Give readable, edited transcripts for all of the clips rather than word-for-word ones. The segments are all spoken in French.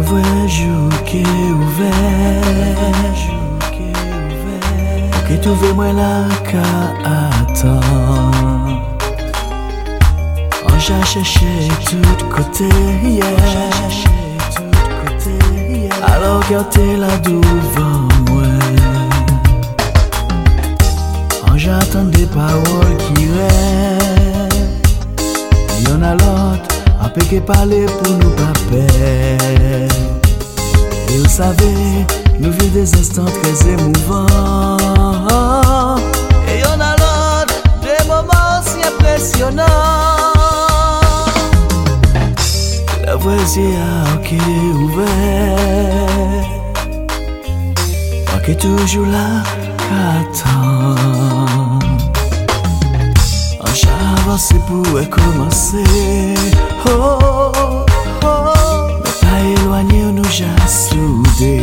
vrai jour qui est ouvert, que trouver moi là qu'à attendre. On j'ai cherché tout côté, alors que t'es là devant moi. On j'attends des paroles qui restent. Y'en a l'autre, un peu qui parler pour nous pas perdre. Et vous savez, nous vivons des instants très émouvants. Et y'en a l'autre, des moments si impressionnants. La voici à qui ouvert, qui est toujours là, qu'attend. J'avance pour commencer, oh, oh, oh. Mais pas éloigné, nous j'ai soudé.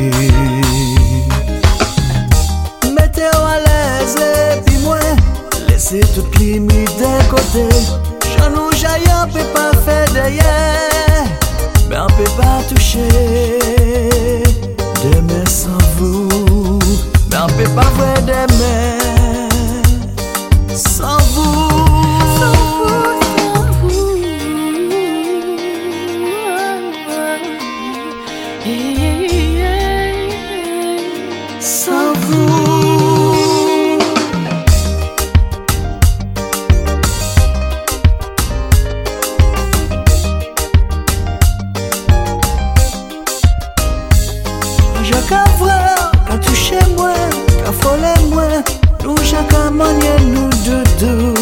Mettez-vous à l'aise et puis moi, laissez toute limite de côté. Je nous jaillit, on peut pas faire derrière, mais on peut pas toucher demain sans vous. Mais on peut pas voir demain sans vous. Sans vous, j'ai qu'à voir, qu'à toucher moi, qu'à voler moi, nous j'ai qu'à manier nous deux.